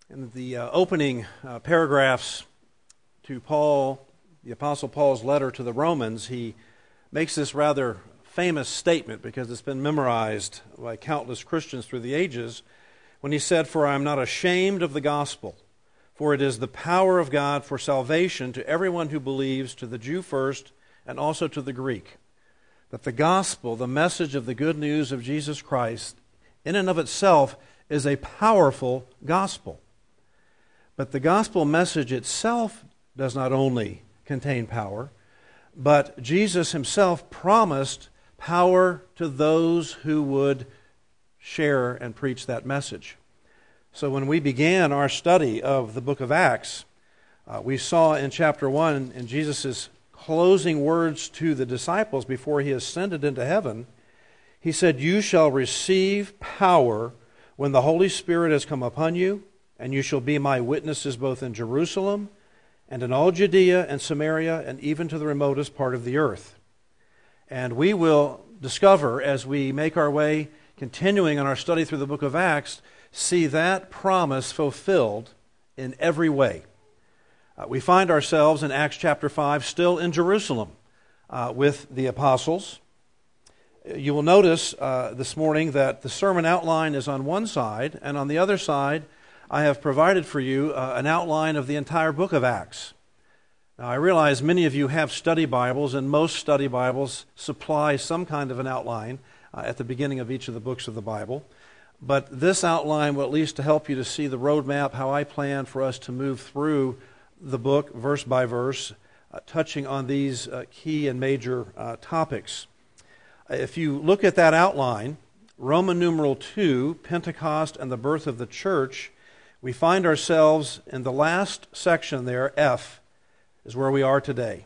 In the opening paragraphs to Paul, the Apostle Paul's letter to the Romans, he makes this rather famous statement because it's been memorized by countless Christians through the ages when he said, "For I am not ashamed of the gospel, for it is the power of God for salvation to everyone who believes, to the Jew first and also to the Greek." That the gospel, the message of the good news of Jesus Christ, in and of itself is a powerful gospel. But the gospel message itself does not only contain power, but Jesus himself promised power to those who would share and preach that message. So when we began our study of the book of Acts, we saw in chapter 1, in Jesus' closing words to the disciples before he ascended into heaven, he said, "You shall receive power when the Holy Spirit has come upon you, and you shall be my witnesses both in Jerusalem and in all Judea and Samaria and even to the remotest part of the earth." And we will discover, as we make our way, continuing on our study through the book of Acts, see that promise fulfilled in every way. We find ourselves in Acts chapter 5 still in Jerusalem with the apostles. You will notice this morning that the sermon outline is on one side, and on the other side I have provided for you an outline of the entire book of Acts. Now, I realize many of you have study Bibles, and most study Bibles supply some kind of an outline at the beginning of each of the books of the Bible. But this outline will at least help you to see the roadmap, how I plan for us to move through the book verse by verse, touching on these key and major topics. If you look at that outline, Roman numeral 2, Pentecost and the birth of the church, we find ourselves in the last section there, F, is where we are today.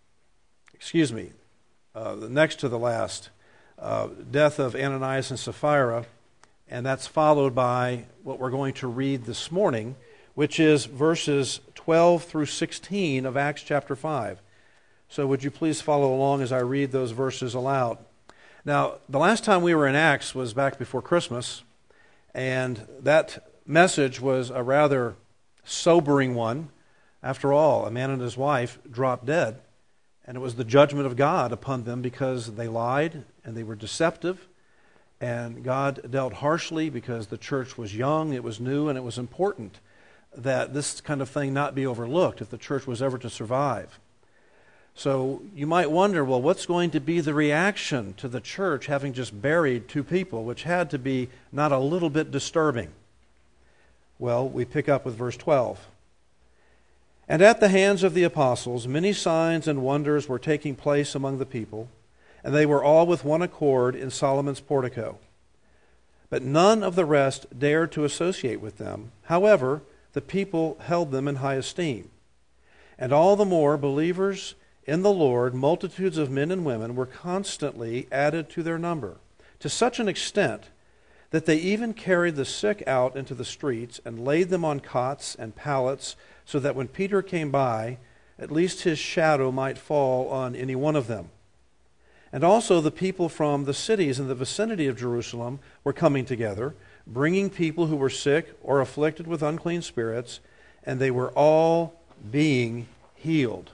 The next to the last, death of Ananias and Sapphira, and that's followed by what we're going to read this morning, which is verses 12 through 16 of Acts chapter 5. So would you please follow along as I read those verses aloud. Now, the last time we were in Acts was back before Christmas, and that message was a rather sobering one. After all, a man and his wife dropped dead, and it was the judgment of God upon them because they lied and they were deceptive, and God dealt harshly because the church was young, it was new, and it was important that this kind of thing not be overlooked if the church was ever to survive. So you might wonder, well, what's going to be the reaction to the church having just buried two people, which had to be not a little bit disturbing? Well, we pick up with verse 12. "And at the hands of the apostles many signs and wonders were taking place among the people, and they were all with one accord in Solomon's portico. But none of the rest dared to associate with them. However, the people held them in high esteem. And all the more believers in the Lord, multitudes of men and women were constantly added to their number, to such an extent that they even carried the sick out into the streets and laid them on cots and pallets, so that when Peter came by, at least his shadow might fall on any one of them. And also the people from the cities in the vicinity of Jerusalem were coming together, bringing people who were sick or afflicted with unclean spirits, and they were all being healed."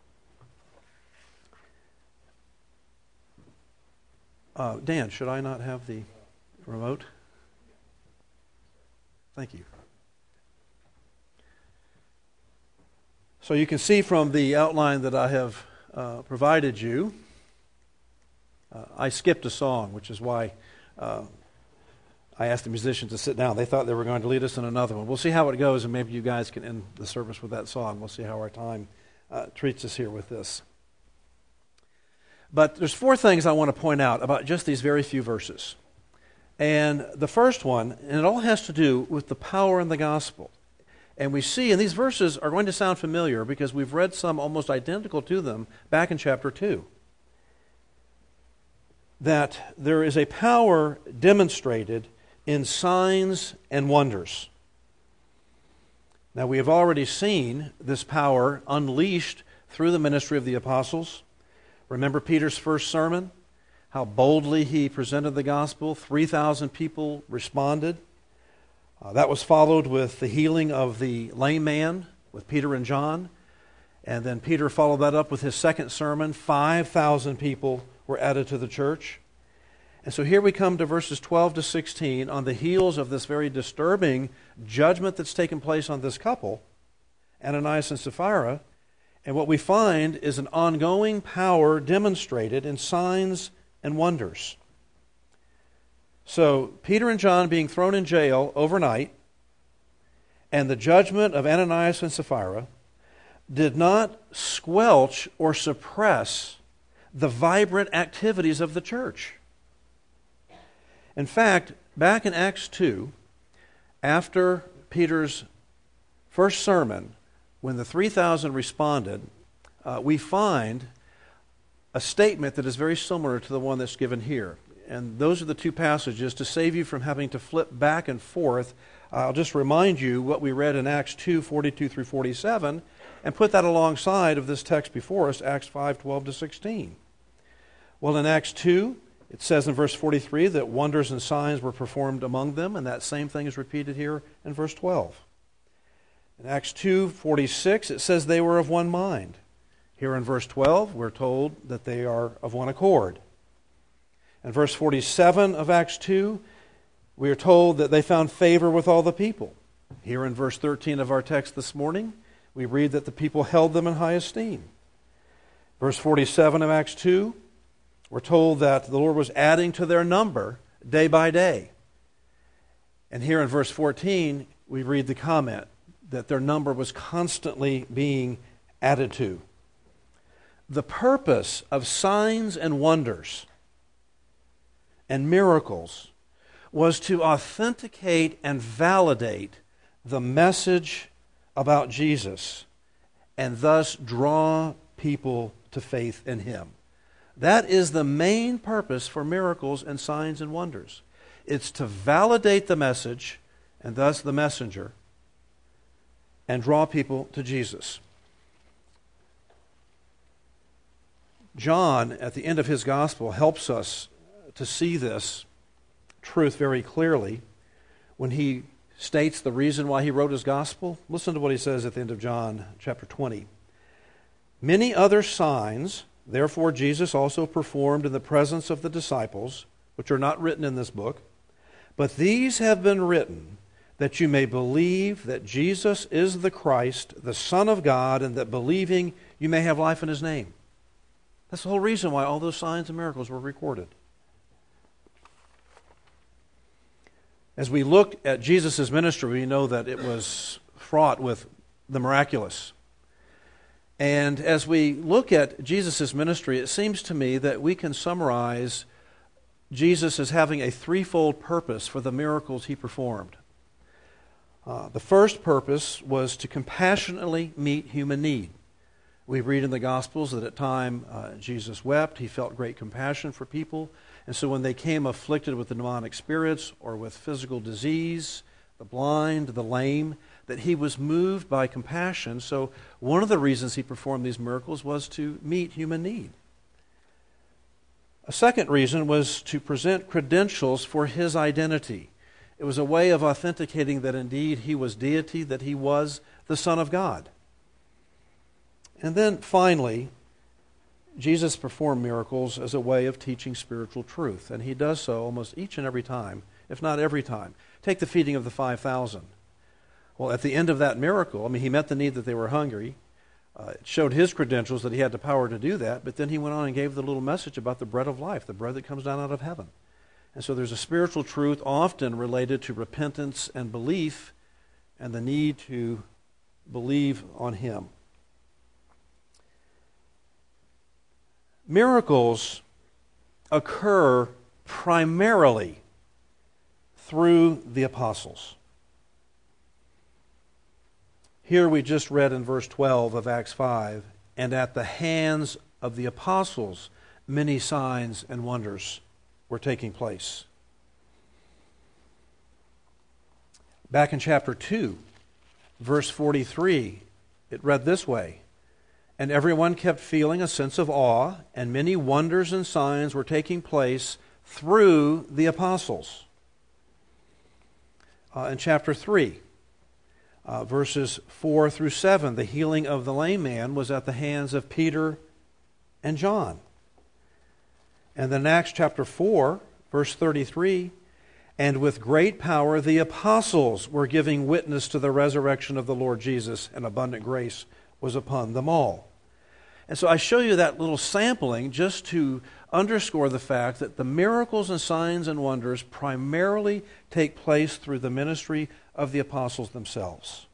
Dan, should I not have the remote? Thank you. So you can see from the outline that I have provided you, I skipped a song, which is why I asked the musicians to sit down. They thought they were going to lead us in another one. We'll see how it goes, and maybe you guys can end the service with that song. We'll see how our time treats us here with this. But there's four things I want to point out about just these very few verses. And the first one, and it all has to do with the power in the gospel. And we see, and these verses are going to sound familiar because we've read some almost identical to them back in chapter 2. That there is a power demonstrated in signs and wonders. Now, we have already seen this power unleashed through the ministry of the apostles. Remember Peter's first sermon? How boldly he presented the gospel. 3,000 people responded. That was followed with the healing of the lame man with Peter and John. And then Peter followed that up with his second sermon. 5,000 people were added to the church. And so here we come to verses 12 to 16 on the heels of this very disturbing judgment that's taken place on this couple, Ananias and Sapphira. And what we find is an ongoing power demonstrated in signs and wonders. So Peter and John being thrown in jail overnight, and the judgment of Ananias and Sapphira did not squelch or suppress the vibrant activities of the church. In fact, back in Acts 2, after Peter's first sermon, when the 3,000 responded, we find a statement that is very similar to the one that's given here. And those are the two passages. To save you from having to flip back and forth, I'll just remind you what we read in Acts 2, 42 through 47, and put that alongside of this text before us, Acts 5, 12 to 16. Well, in Acts 2, it says in verse 43 that wonders and signs were performed among them, and that same thing is repeated here in verse 12. In Acts 2:46, it says they were of one mind. Here in verse 12, we're told that they are of one accord. In verse 47 of Acts 2, we are told that they found favor with all the people. Here in verse 13 of our text this morning, we read that the people held them in high esteem. Verse 47 of Acts 2, we're told that the Lord was adding to their number day by day. And here in verse 14, we read the comment that their number was constantly being added to. The purpose of signs and wonders and miracles was to authenticate and validate the message about Jesus and thus draw people to faith in Him. That is the main purpose for miracles and signs and wonders. It's to validate the message and thus the messenger and draw people to Jesus. John, at the end of his gospel, helps us to see this truth very clearly when he states the reason why he wrote his gospel. Listen to what he says at the end of John chapter 20. Many other signs, therefore, Jesus also performed in the presence of the disciples, which are not written in this book, but these have been written that you may believe that Jesus is the Christ, the Son of God, and that believing you may have life in His name. That's the whole reason why all those signs and miracles were recorded. As we look at Jesus' ministry, we know that it was fraught with the miraculous. And as we look at Jesus' ministry, it seems to me that we can summarize Jesus as having a threefold purpose for the miracles He performed. The first purpose was to compassionately meet human need. We read in the Gospels that at time Jesus wept. He felt great compassion for people. And so when they came afflicted with the demonic spirits or with physical disease, the blind, the lame, that He was moved by compassion. So one of the reasons He performed these miracles was to meet human need. A second reason was to present credentials for His identity. It was a way of authenticating that indeed He was deity, that He was the Son of God. And then finally, Jesus performed miracles as a way of teaching spiritual truth. And He does so almost each and every time, if not every time. Take the feeding of the 5,000. Well, at the end of that miracle, He met the need that they were hungry. It showed His credentials that He had the power to do that. But then He went on and gave the little message about the bread of life, the bread that comes down out of heaven. And so there's a spiritual truth often related to repentance and belief and the need to believe on Him. Miracles occur primarily through the apostles. Here we just read in verse 12 of Acts 5, and at the hands of the apostles many signs and wonders were taking place. Back in chapter 2, verse 43, it read this way, and everyone kept feeling a sense of awe, and many wonders and signs were taking place through the apostles. in chapter 3, verses 4 through 7. The healing of the lame man was at the hands of Peter and John. And then Acts chapter 4, verse 33, and with great power the apostles were giving witness to the resurrection of the Lord Jesus, and abundant grace was upon them all. And so I show you that little sampling just to underscore the fact that the miracles and signs and wonders primarily take place through the ministry of the apostles themselves.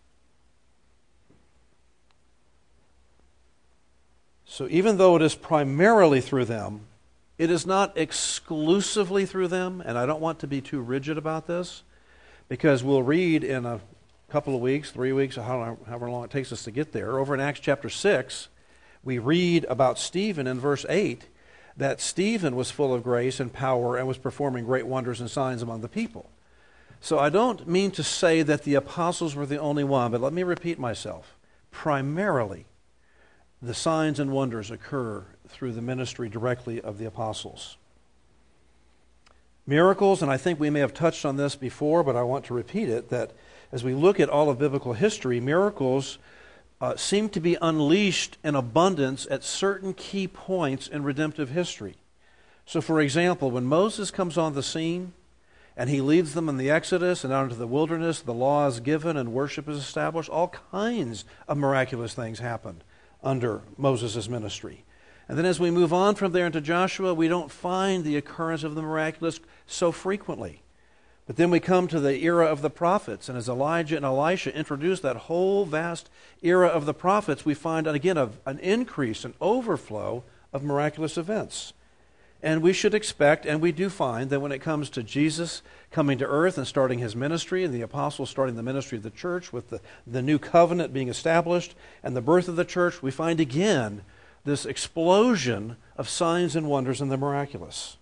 So even though it is primarily through them, it is not exclusively through them, and I don't want to be too rigid about this, because we'll read in a couple of weeks, 3 weeks, or however long it takes us to get there, over in Acts chapter 6, we read about Stephen in verse 8, that Stephen was full of grace and power and was performing great wonders and signs among the people. So I don't mean to say that the apostles were the only one, but let me repeat myself. Primarily, the signs and wonders occur through the ministry directly of the apostles. Miracles, and I think we may have touched on this before, but I want to repeat it, that as we look at all of biblical history, miracles seem to be unleashed in abundance at certain key points in redemptive history. So, for example, when Moses comes on the scene and he leads them in the Exodus and out into the wilderness, the law is given and worship is established, all kinds of miraculous things happened under Moses' ministry. And then as we move on from there into Joshua, we don't find the occurrence of the miraculous so frequently. But then we come to the era of the prophets, and as Elijah and Elisha introduce that whole vast era of the prophets, we find, again, an increase, an overflow of miraculous events. And we should expect, and we do find, that when it comes to Jesus coming to earth and starting his ministry, and the apostles starting the ministry of the church with the new covenant being established, and the birth of the church, we find again this explosion of signs and wonders and the miraculous.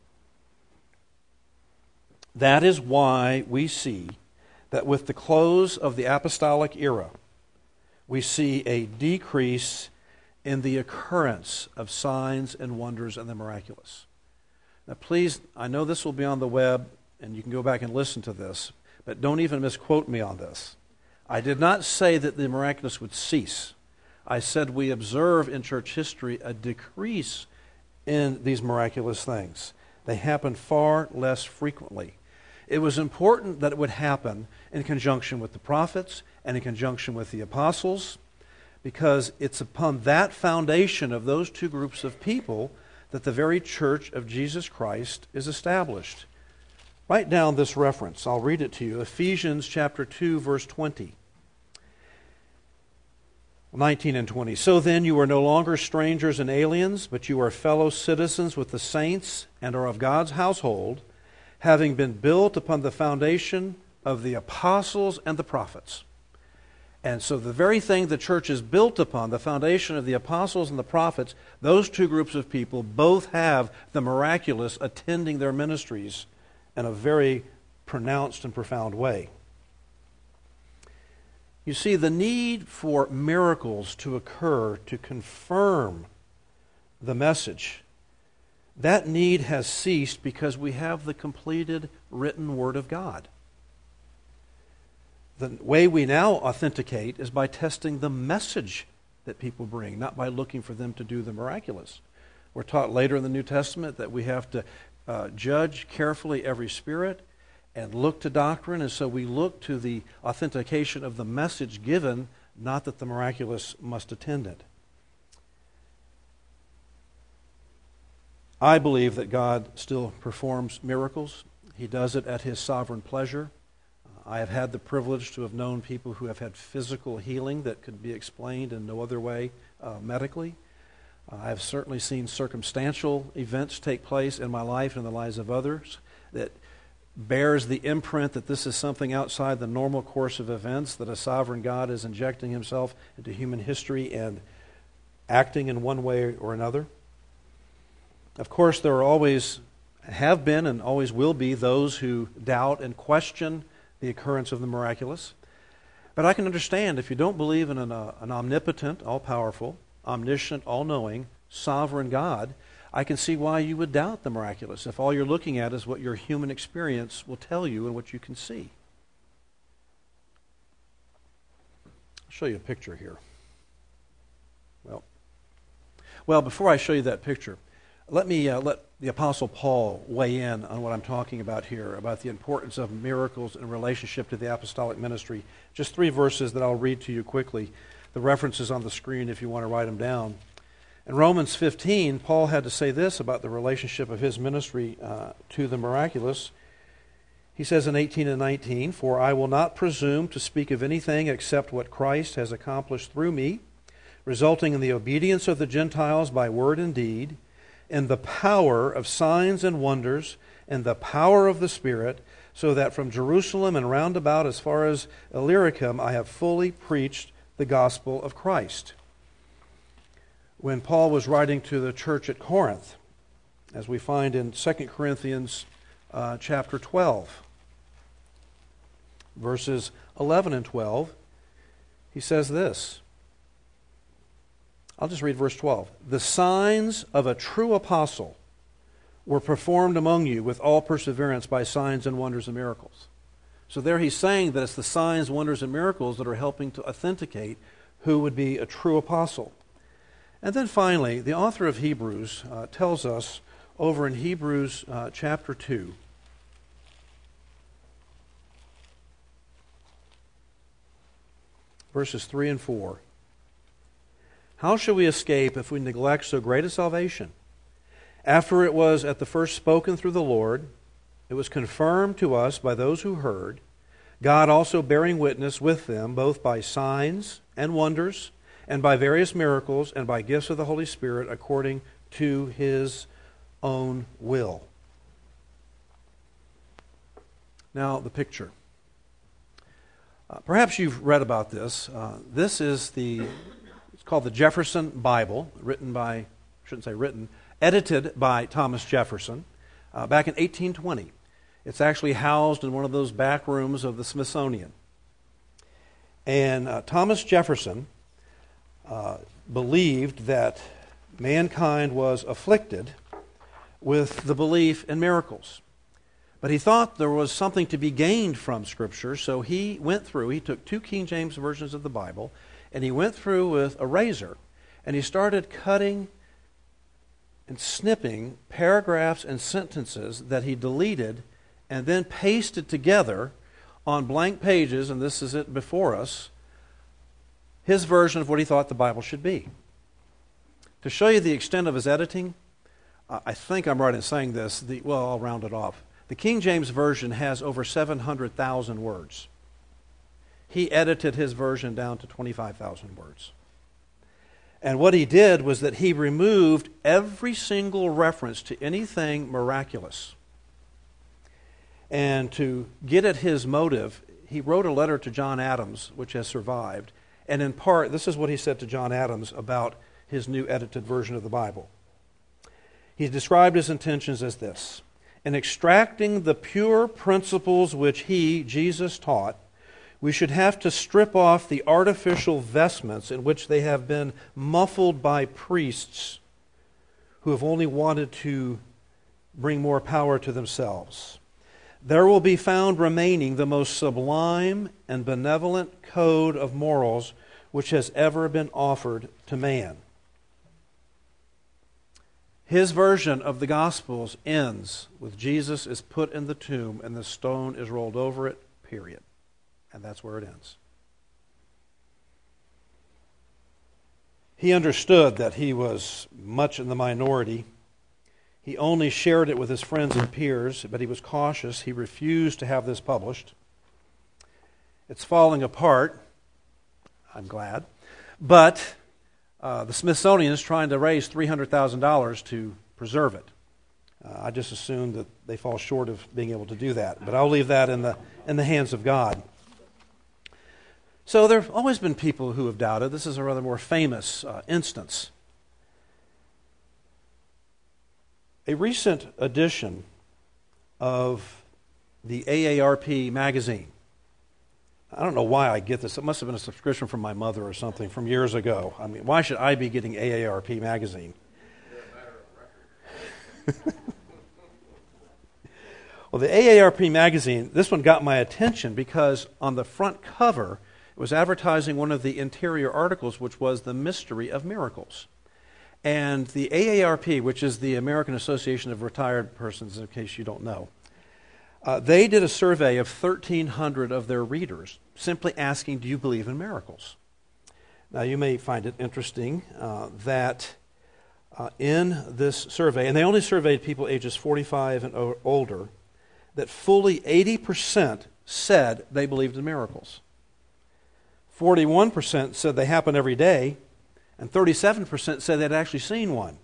That is why we see that with the close of the apostolic era, we see a decrease in the occurrence of signs and wonders and the miraculous. Now please, I know this will be on the web, and you can go back and listen to this, but don't even misquote me on this. I did not say that the miraculous would cease. I said we observe in church history a decrease in these miraculous things. They happen far less frequently. It was important that it would happen in conjunction with the prophets and in conjunction with the apostles, because it's upon that foundation of those two groups of people that the very church of Jesus Christ is established. Write down this reference. I'll read it to you. Ephesians chapter 2, verse 20. 19 and 20. So then you are no longer strangers and aliens, but you are fellow citizens with the saints and are of God's household, having been built upon the foundation of the apostles and the prophets. And so the very thing the church is built upon, the foundation of the apostles and the prophets, those two groups of people both have the miraculous attending their ministries in a very pronounced and profound way. You see, the need for miracles to occur to confirm the message, that need has ceased because we have the completed written Word of God. The way we now authenticate is by testing the message that people bring, not by looking for them to do the miraculous. We're taught later in the New Testament that we have to judge carefully every spirit and look to doctrine, and so we look to the authentication of the message given, not that the miraculous must attend it. I believe that God still performs miracles. He does it at His sovereign pleasure. I have had the privilege to have known people who have had physical healing that could be explained in no other way medically. I have certainly seen circumstantial events take place in my life and in the lives of others that bears the imprint that this is something outside the normal course of events, that a sovereign God is injecting Himself into human history and acting in one way or another. Of course, there are always, have been and always will be those who doubt and question the occurrence of the miraculous. But I can understand if you don't believe in an omnipotent, all-powerful, omniscient, all-knowing, sovereign God, I can see why you would doubt the miraculous if all you're looking at is what your human experience will tell you and what you can see. show you a picture here. Well, before I show you that picture, let me let the Apostle Paul weigh in on what I'm talking about here, about the importance of miracles in relationship to the apostolic ministry. Just 3 verses that I'll read to you quickly. The references on the screen if you want to write them down. In Romans 15, Paul had to say this about the relationship of his ministry to the miraculous. He says in 18 and 19, "For I will not presume to speak of anything except what Christ has accomplished through me, resulting in the obedience of the Gentiles by word and deed, in the power of signs and wonders, and the power of the Spirit, so that from Jerusalem and round about as far as Illyricum I have fully preached the gospel of Christ." When Paul was writing to the church at Corinth, as we find in 2 Corinthians chapter 12, verses 11 and 12, he says this. I'll just read verse 12. "The signs of a true apostle were performed among you with all perseverance by signs and wonders and miracles." So there he's saying that it's the signs, wonders, and miracles that are helping to authenticate who would be a true apostle. And then finally, the author of Hebrews tells us over in Hebrews chapter 2, verses 3 and 4. "How shall we escape if we neglect so great a salvation? After it was at the first spoken through the Lord, it was confirmed to us by those who heard, God also bearing witness with them, both by signs and wonders, and by various miracles, and by gifts of the Holy Spirit, according to His own will." Now, the picture. Perhaps you've read about this. This is it's called the Jefferson Bible, edited by Thomas Jefferson back in 1820. It's actually housed in one of those back rooms of the Smithsonian. And Thomas Jefferson believed that mankind was afflicted with the belief in miracles. But he thought there was something to be gained from Scripture, so he took 2 King James versions of the Bible, and he went through with a razor, and he started cutting and snipping paragraphs and sentences that he deleted and then pasted together on blank pages, and this is it before us, his version of what he thought the Bible should be. To show you the extent of his editing, I think I'm right in saying this, I'll round it off. The King James Version has over 700,000 words. He edited his version down to 25,000 words. And what he did was that he removed every single reference to anything miraculous. And to get at his motive, he wrote a letter to John Adams, which has survived. And in part, this is what he said to John Adams about his new edited version of the Bible. He described his intentions as this: "In extracting the pure principles which he, Jesus, taught, we should have to strip off the artificial vestments in which they have been muffled by priests who have only wanted to bring more power to themselves. There will be found remaining the most sublime and benevolent code of morals which has ever been offered to man." His version of the Gospels ends with Jesus is put in the tomb and the stone is rolled over it, period. And that's where it ends. He understood that he was much in the minority. He only shared it with his friends and peers, but he was cautious. He refused to have this published. It's falling apart. I'm glad. But the Smithsonian is trying to raise $300,000 to preserve it. I just assume that they fall short of being able to do that. But I'll leave that in the hands of God. So there have always been people who have doubted. This is a rather more famous instance. A recent edition of the AARP magazine. I don't know why I get this. It must have been a subscription from my mother or something from years ago. I mean, why should I be getting AARP magazine? Well, the AARP magazine, this one got my attention because on the front cover, It was advertising one of the interior articles, which was the mystery of miracles. And the AARP, which is the American Association of Retired Persons, in case you don't know, they did a survey of 1,300 of their readers, simply asking, do you believe in miracles? Now, you may find it interesting that in this survey, and they only surveyed people ages 45 and older, that fully 80% said they believed in miracles. 41% said they happen every day, and 37% said they'd actually seen one.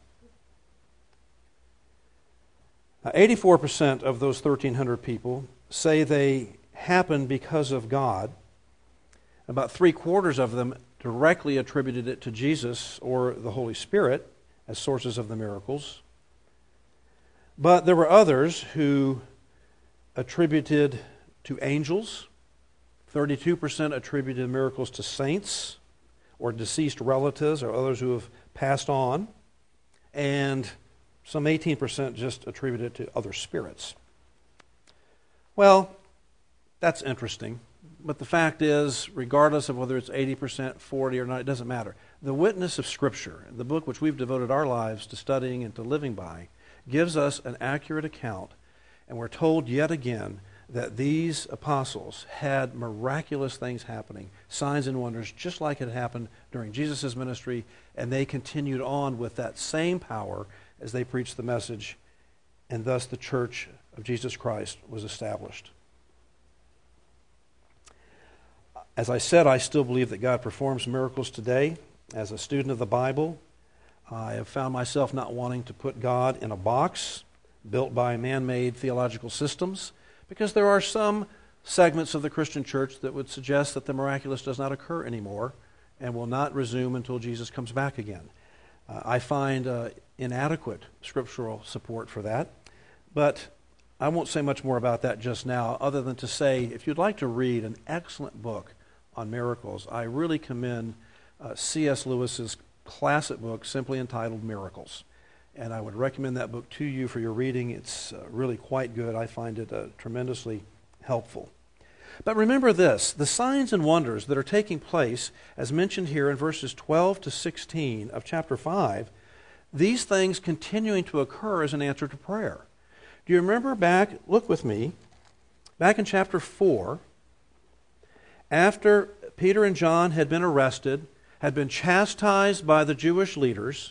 84% of those 1,300 people say they happen because of God. About 3/4 of them directly attributed it to Jesus or the Holy Spirit as sources of the miracles. But there were others who attributed to angels. 32% attributed miracles to saints or deceased relatives or others who have passed on. And some 18% just attributed it to other spirits. Well, that's interesting. But the fact is, regardless of whether it's 80%, 40 or not, it doesn't matter. The witness of Scripture, the book which we've devoted our lives to studying and to living by, gives us an accurate account. And we're told yet again that these apostles had miraculous things happening, signs and wonders, just like it happened during Jesus' ministry, and they continued on with that same power as they preached the message, and thus the Church of Jesus Christ was established. As I said, I still believe that God performs miracles today. As a student of the Bible, I have found myself not wanting to put God in a box built by man-made theological systems, because there are some segments of the Christian church that would suggest that the miraculous does not occur anymore and will not resume until Jesus comes back again. I find inadequate scriptural support for that, but I won't say much more about that just now, other than to say, if you'd like to read an excellent book on miracles, I really commend C.S. Lewis's classic book simply entitled Miracles. And I would recommend that book to you for your reading. It's really quite good. I find it tremendously helpful. But remember this, the signs and wonders that are taking place, as mentioned here in verses 12 to 16 of chapter 5, these things continuing to occur as an answer to prayer. Do you remember back, look with me, back in chapter 4, after Peter and John had been arrested, had been chastised by the Jewish leaders,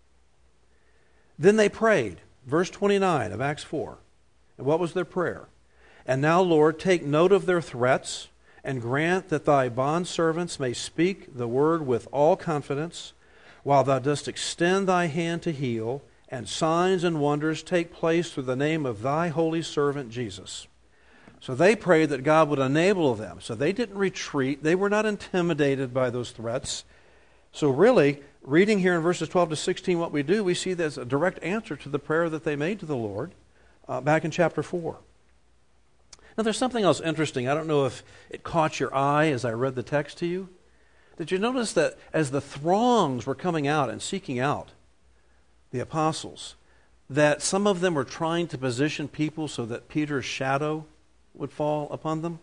then they prayed. Verse 29 of Acts 4. And what was their prayer? And now, Lord, take note of their threats, and grant that thy bondservants may speak the word with all confidence, while thou dost extend thy hand to heal, and signs and wonders take place through the name of thy holy servant Jesus. So they prayed that God would enable them. So they didn't retreat. They were not intimidated by those threats. So really, reading here in verses 12 to 16 what we do, we see there's a direct answer to the prayer that they made to the Lord back in chapter 4. Now there's something else interesting. I don't know if it caught your eye as I read the text to you. Did you notice that as the throngs were coming out and seeking out the apostles, that some of them were trying to position people so that Peter's shadow would fall upon them?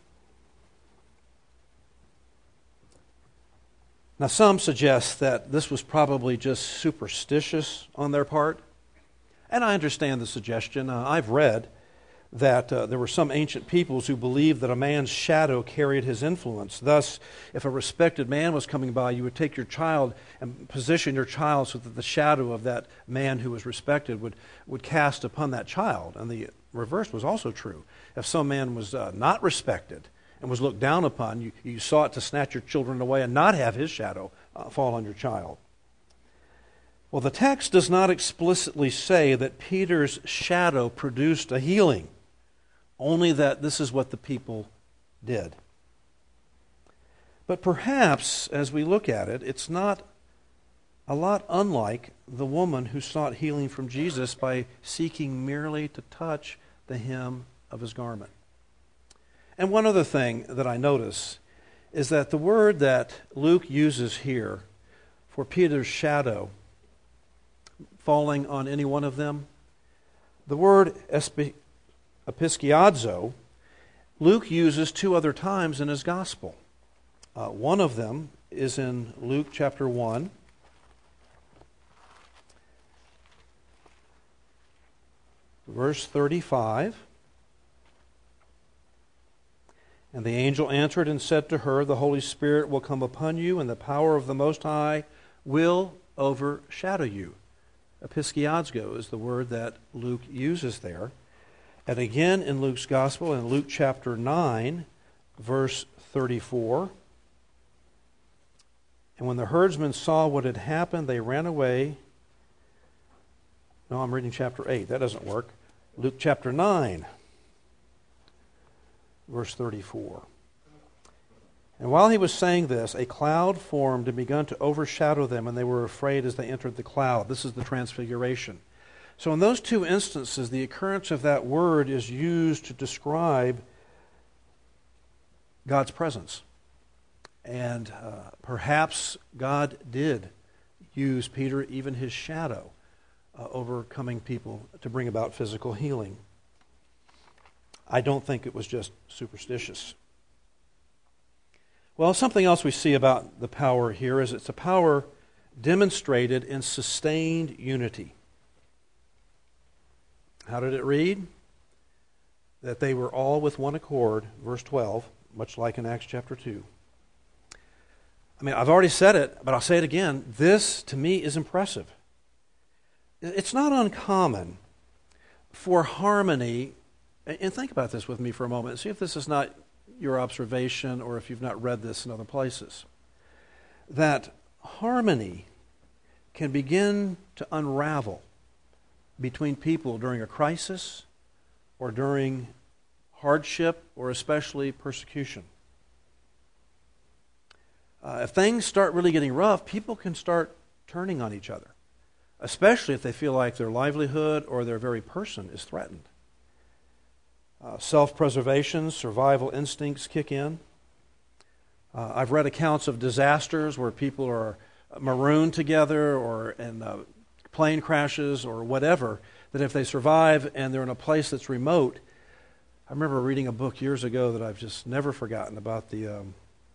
Now, some suggest that this was probably just superstitious on their part, and I understand the suggestion. I've read that there were some ancient peoples who believed that a man's shadow carried his influence. Thus, if a respected man was coming by, you would take your child and position your child so that the shadow of that man who was respected would cast upon that child. And the reverse was also true. If some man was not respected and was looked down upon, you sought to snatch your children away and not have his shadow fall on your child. Well, the text does not explicitly say that Peter's shadow produced a healing, only that this is what the people did. But perhaps, as we look at it, it's not a lot unlike the woman who sought healing from Jesus by seeking merely to touch the hem of his garment. And one other thing that I notice is that the word that Luke uses here for Peter's shadow falling on any one of them, the word episkiadzo, Luke uses 2 other times in his gospel. One of them is in Luke chapter 1. Verse 35. And the angel answered and said to her, the Holy Spirit will come upon you, and the power of the Most High will overshadow you. Episkiazgo is the word that Luke uses there. And again in Luke's Gospel, in Luke chapter 9, verse 34. And when the herdsmen saw what had happened, they ran away. No, I'm reading chapter 8. That doesn't work. Luke chapter 9, verse 34. And while he was saying this, a cloud formed and begun to overshadow them, and they were afraid as they entered the cloud. This is the transfiguration. So in those two instances, the occurrence of that word is used to describe God's presence. And perhaps God did use Peter, even his shadow, overcoming people to bring about physical healing. I don't think it was just superstitious. Well, something else we see about the power here is it's a power demonstrated in sustained unity. How did it read? That they were all with one accord, verse 12, much like in Acts chapter 2. I mean, I've already said it, but I'll say it again. This, to me, is impressive. It's not uncommon for harmony, and think about this with me for a moment, see if this is not your observation or if you've not read this in other places, that harmony can begin to unravel between people during a crisis or during hardship or especially persecution. If things start really getting rough, people can start turning on each other, especially if they feel like their livelihood or their very person is threatened. Self-preservation, survival instincts kick in. I've read accounts of disasters where people are marooned together or in plane crashes or whatever, that if they survive and they're in a place that's remote. I remember reading a book years ago that I've just never forgotten about the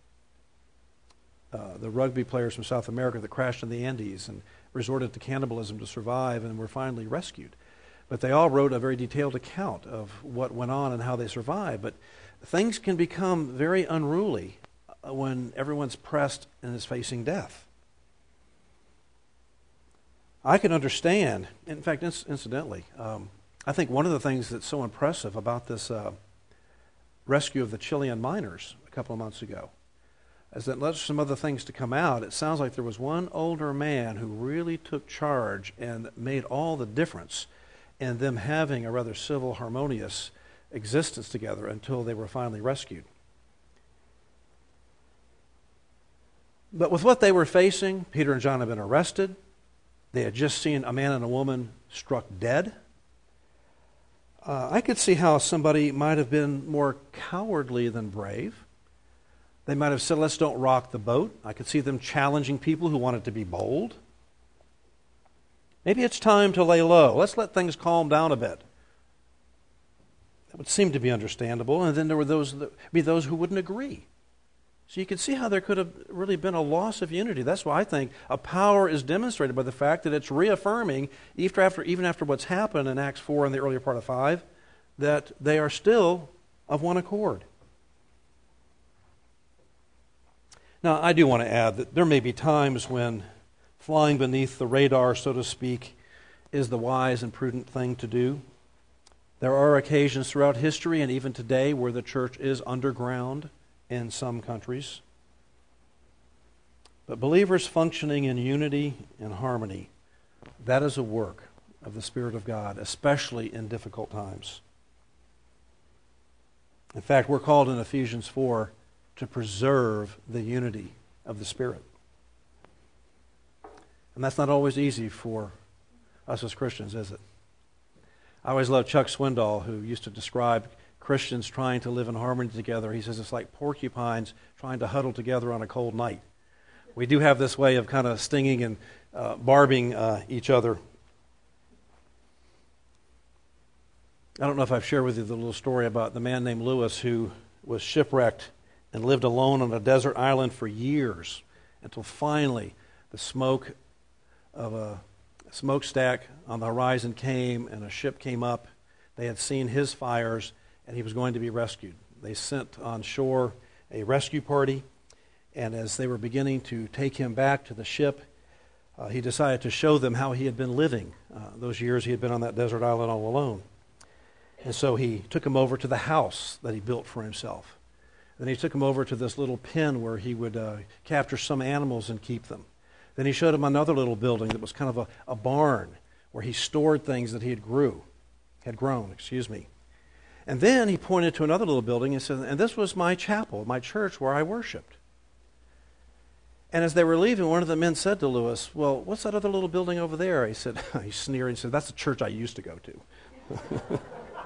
rugby players from South America that crashed in the Andes and resorted to cannibalism to survive and were finally rescued. But they all wrote a very detailed account of what went on and how they survived. But things can become very unruly when everyone's pressed and is facing death. I can understand, in fact, incidentally, I think one of the things that's so impressive about this rescue of the Chilean miners a couple of months ago is that there's some other things to come out. It sounds like there was one older man who really took charge and made all the difference in them having a rather civil, harmonious existence together until they were finally rescued. But with what they were facing, Peter and John had been arrested. They had just seen a man and a woman struck dead. I could see how somebody might have been more cowardly than brave. They might have said, let's don't rock the boat. I could see them challenging people who wanted to be bold. Maybe it's time to lay low. Let's let things calm down a bit. That would seem to be understandable. And then there were those who wouldn't agree. So you can see how there could have really been a loss of unity. That's why I think a power is demonstrated by the fact that it's reaffirming, even after what's happened in Acts 4 and the earlier part of 5, that they are still of one accord. Now, I do want to add that there may be times when flying beneath the radar, so to speak, is the wise and prudent thing to do. There are occasions throughout history and even today where the church is underground in some countries. But believers functioning in unity and harmony, that is a work of the Spirit of God, especially in difficult times. In fact, we're called in Ephesians 4 to preserve the unity of the Spirit. And that's not always easy for us as Christians, is it? I always love Chuck Swindoll, who used to describe Christians trying to live in harmony together. He says it's like porcupines trying to huddle together on a cold night. We do have this way of kind of stinging and barbing each other. I don't know if I've shared with you the little story about the man named Lewis who was shipwrecked and lived alone on a desert island for years until finally the smoke of a smokestack on the horizon came and a ship came up. They had seen his fires and he was going to be rescued. They sent on shore a rescue party, and as they were beginning to take him back to the ship, he decided to show them how he had been living those years he had been on that desert island all alone. And so he took him over to the house that he built for himself. Then he took him over to this little pen where he would capture some animals and keep them. Then he showed him another little building that was kind of a barn where he stored things that he had grown. And then he pointed to another little building and said, and this was my chapel, my church where I worshiped. And as they were leaving, one of the men said to Lewis, well, what's that other little building over there? He said, he sneered and said, that's the church I used to go to.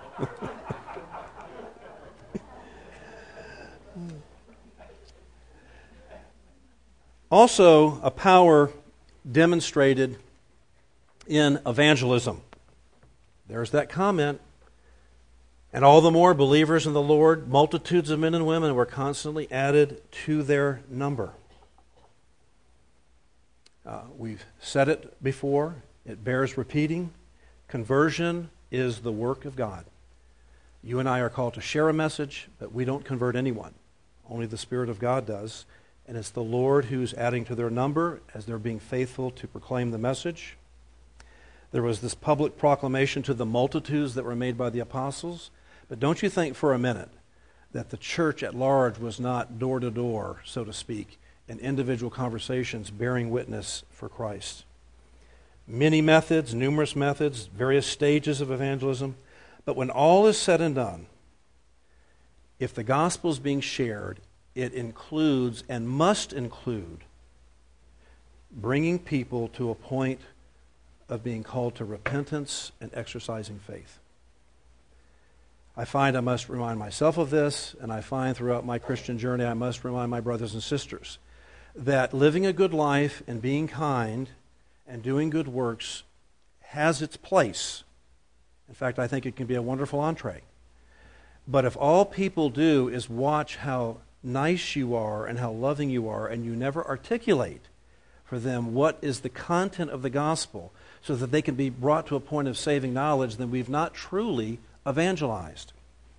Also, a power demonstrated in evangelism. There's that comment. And all the more believers in the Lord, multitudes of men and women were constantly added to their number. We've said it before. It bears repeating. Conversion is the work of God. You and I are called to share a message, but we don't convert anyone. Only the Spirit of God does. And it's the Lord who's adding to their number as they're being faithful to proclaim the message. There was this public proclamation to the multitudes that were made by the apostles. But don't you think for a minute that the church at large was not door to door, so to speak, in individual conversations bearing witness for Christ. Many methods, numerous methods, various stages of evangelism. But when all is said and done, if the gospel is being shared, it includes and must include bringing people to a point of being called to repentance and exercising faith. I find I must remind myself of this, and I find throughout my Christian journey I must remind my brothers and sisters that living a good life and being kind and doing good works has its place. In fact, I think it can be a wonderful entree. But if all people do is watch how nice you are and how loving you are, and you never articulate for them what is the content of the gospel so that they can be brought to a point of saving knowledge, then we've not truly evangelized.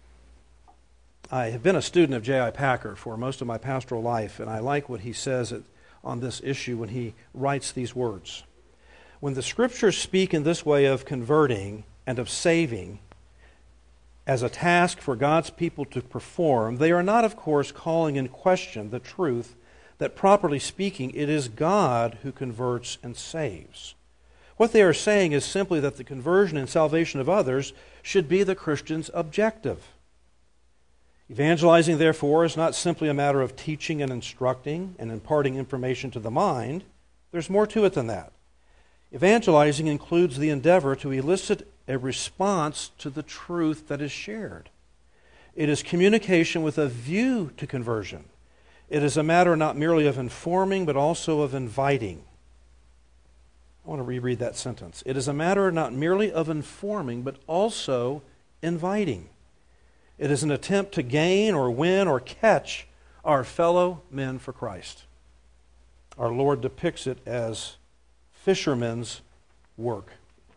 I have been a student of J.I. Packer for most of my pastoral life, and I like what he says on this issue when he writes these words. When the Scriptures speak in this way of converting and of saving as a task for God's people to perform, they are not, of course, calling in question the truth that, properly speaking, it is God who converts and saves. What they are saying is simply that the conversion and salvation of others should be the Christian's objective. Evangelizing, therefore, is not simply a matter of teaching and instructing and imparting information to the mind. There's more to it than that. Evangelizing includes the endeavor to elicit a response to the truth that is shared. It is communication with a view to conversion. It is a matter not merely of informing, but also of inviting. I want to reread that sentence. It is a matter not merely of informing, but also inviting. It is an attempt to gain or win or catch our fellow men for Christ. Our Lord depicts it as fishermen's work.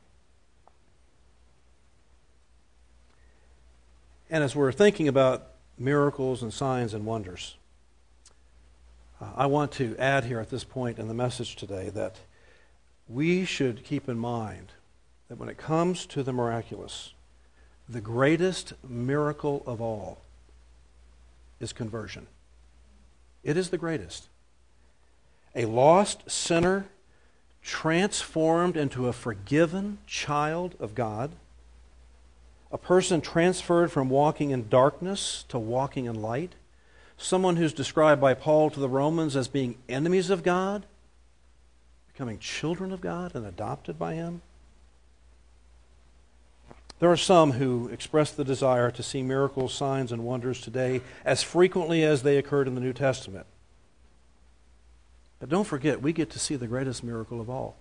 And as we're thinking about miracles and signs and wonders, I want to add here at this point in the message today that we should keep in mind that when it comes to the miraculous, the greatest miracle of all is conversion. It is the greatest. A lost sinner transformed into a forgiven child of God. A person transferred from walking in darkness to walking in light. Someone who's described by Paul to the Romans as being enemies of God, becoming children of God and adopted by Him. There are some who express the desire to see miracles, signs, and wonders today as frequently as they occurred in the New Testament. But don't forget, we get to see the greatest miracle of all.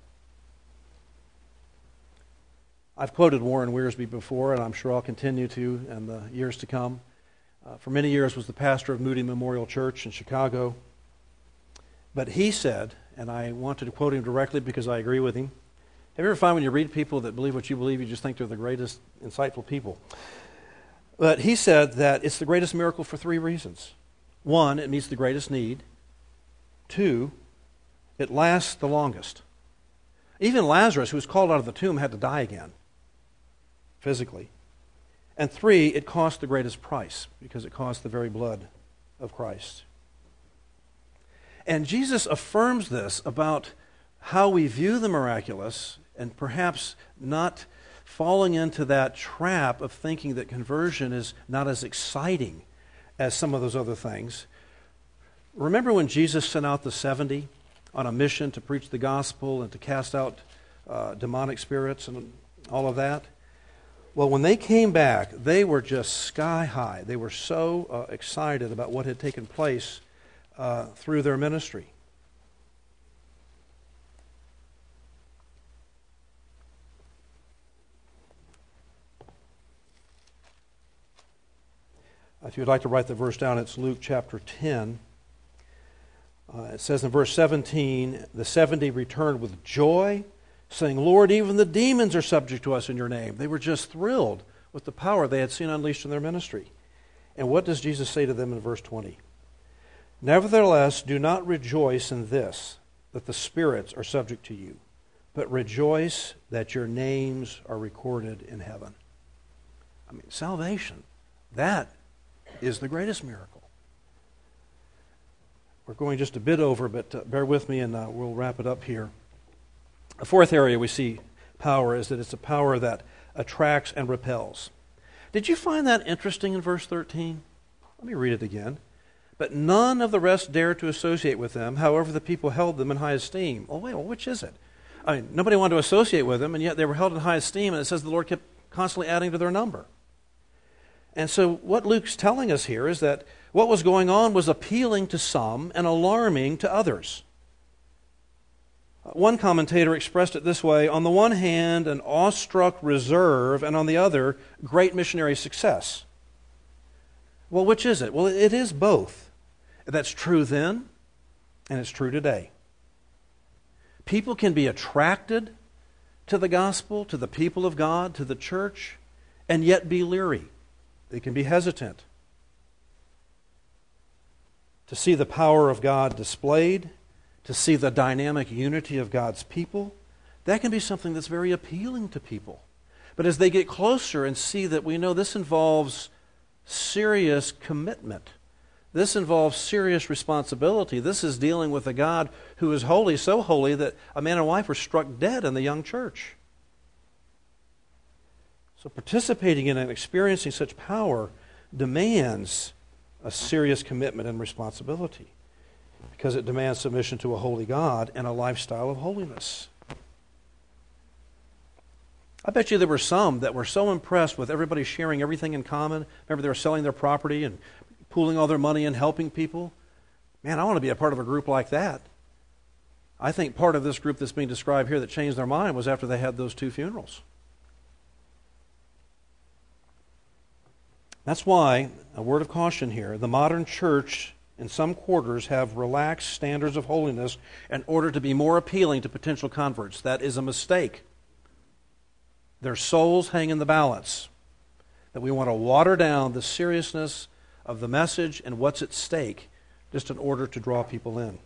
I've quoted Warren Wiersbe before, and I'm sure I'll continue to in the years to come. for many years was the pastor of Moody Memorial Church in Chicago. But he said, and I wanted to quote him directly because I agree with him. Have you ever found when you read people that believe what you believe, you just think they're the greatest, insightful people? But he said that it's the greatest miracle for 3 reasons. 1, it meets the greatest need. 2, it lasts the longest. Even Lazarus, who was called out of the tomb, had to die again, physically. And 3, it cost the greatest price, because it cost the very blood of Christ. And Jesus affirms this about how we view the miraculous, and perhaps not falling into that trap of thinking that conversion is not as exciting as some of those other things. Remember when Jesus sent out the 70 on a mission to preach the gospel and to cast out demonic spirits and all of that? Well, when they came back, they were just sky high. They were so excited about what had taken place through their ministry. If you'd like to write the verse down, it's Luke chapter 10. It says in verse 17, the 70 returned with joy, saying, Lord, even the demons are subject to us in your name. They were just thrilled with the power they had seen unleashed in their ministry. And what does Jesus say to them in verse 20? Nevertheless, do not rejoice in this, that the spirits are subject to you, but rejoice that your names are recorded in heaven. I mean, salvation, that is the greatest miracle. We're going just a bit over, but bear with me and we'll wrap it up here. A 4th area we see power is that it's a power that attracts and repels. Did you find that interesting in verse 13? Let me read it again. But none of the rest dared to associate with them, however the people held them in high esteem. Oh, wait, well, which is it? I mean, nobody wanted to associate with them, and yet they were held in high esteem, and it says the Lord kept constantly adding to their number. And so what Luke's telling us here is that what was going on was appealing to some and alarming to others. One commentator expressed it this way: on the one hand, an awestruck reserve, and on the other, great missionary success. Well, which is it? Well, it is both. That's true then, and it's true today. People can be attracted to the gospel, to the people of God, to the church, and yet be leery. They can be hesitant to see the power of God displayed, to see the dynamic unity of God's people. That can be something that's very appealing to people. But as they get closer and see that we know this involves serious commitment, this involves serious responsibility, this is dealing with a God who is holy, so holy that a man and wife were struck dead in the young church. So participating in and experiencing such power demands a serious commitment and responsibility, because it demands submission to a holy God and a lifestyle of holiness. I bet you there were some that were so impressed with everybody sharing everything in common. Remember, they were selling their property and pooling all their money and helping people. Man, I want to be a part of a group like that. I think part of this group that's being described here that changed their mind was after they had those 2 funerals. That's why, a word of caution here, the modern church in some quarters have relaxed standards of holiness in order to be more appealing to potential converts. That is a mistake. Their souls hang in the balance. That we want to water down the seriousness of the message and what's at stake just in order to draw people in.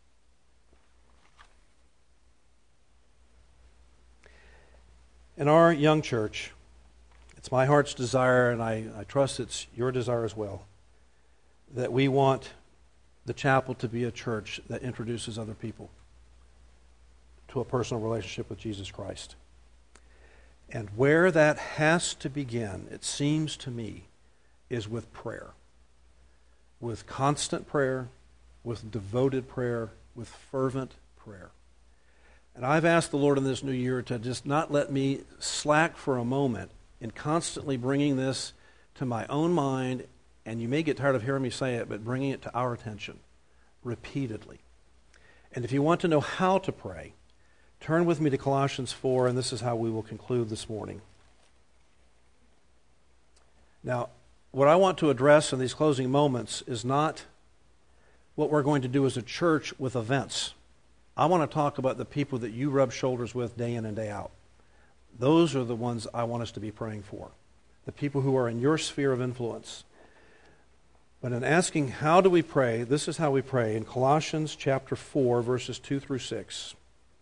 In our young church, it's my heart's desire, and I trust it's your desire as well, that we want the chapel to be a church that introduces other people to a personal relationship with Jesus Christ. And where that has to begin, it seems to me, is with prayer. With constant prayer, with devoted prayer, with fervent prayer. And I've asked the Lord in this new year to just not let me slack for a moment in constantly bringing this to my own mind, and you may get tired of hearing me say it, but bringing it to our attention repeatedly. And if you want to know how to pray, turn with me to Colossians 4, and this is how we will conclude this morning. Now, what I want to address in these closing moments is not what we're going to do as a church with events. I want to talk about the people that you rub shoulders with day in and day out. Those are the ones I want us to be praying for, the people who are in your sphere of influence. But in asking how do we pray, this is how we pray in Colossians chapter 4, verses 2 through 6.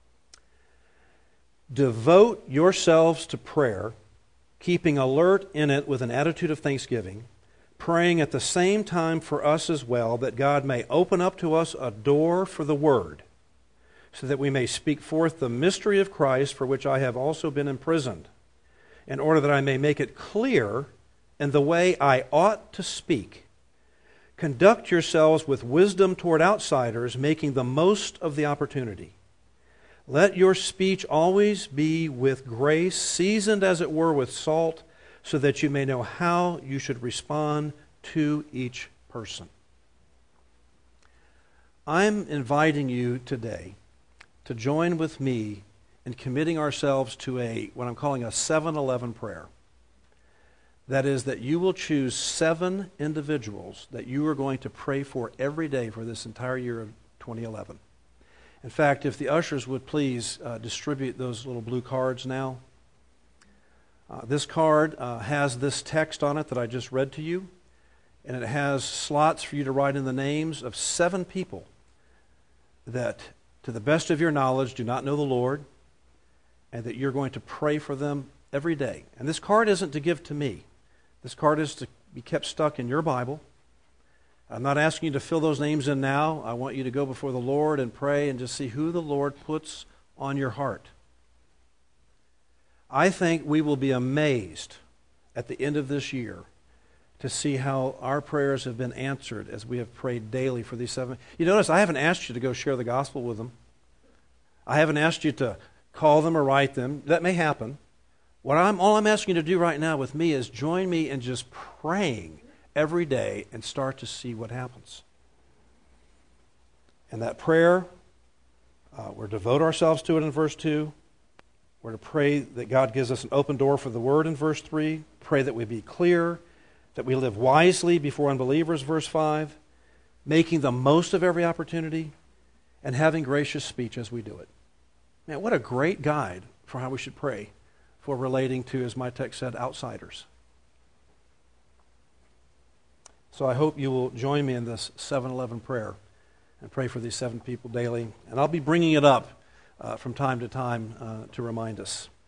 Devote yourselves to prayer, keeping alert in it with an attitude of thanksgiving, praying at the same time for us as well, that God may open up to us a door for the word, so that we may speak forth the mystery of Christ, for which I have also been imprisoned, in order that I may make it clear in the way I ought to speak. Conduct yourselves with wisdom toward outsiders, making the most of the opportunity. Let your speech always be with grace, seasoned as it were with salt, so that you may know how you should respond to each person. I'm inviting you today to join with me in committing ourselves to what I'm calling a 7-11 prayer. That is, that you will choose 7 individuals that you are going to pray for every day for this entire year of 2011. In fact, if the ushers would please distribute those little blue cards now. This card has this text on it that I just read to you, and it has slots for you to write in the names of 7 people that, to the best of your knowledge, do not know the Lord, and that you're going to pray for them every day. And this card isn't to give to me. This card is to be kept stuck in your Bible. I'm not asking you to fill those names in now. I want you to go before the Lord and pray and just see who the Lord puts on your heart. I think we will be amazed at the end of this year to see how our prayers have been answered as we have prayed daily for these 7. You notice I haven't asked you to go share the gospel with them. I haven't asked you to call them or write them. That may happen. All I'm asking you to do right now with me is join me in just praying every day and start to see what happens. And that prayer, we're to devote ourselves to it in verse 2. We're to pray that God gives us an open door for the word in verse 3. Pray that we be clear, that we live wisely before unbelievers, verse 5. Making the most of every opportunity and having gracious speech as we do it. Man, what a great guide for how we should pray for relating to, as my text said, outsiders. So I hope you will join me in this 7-11 prayer and pray for these 7 people daily. And I'll be bringing it up from time to time to remind us.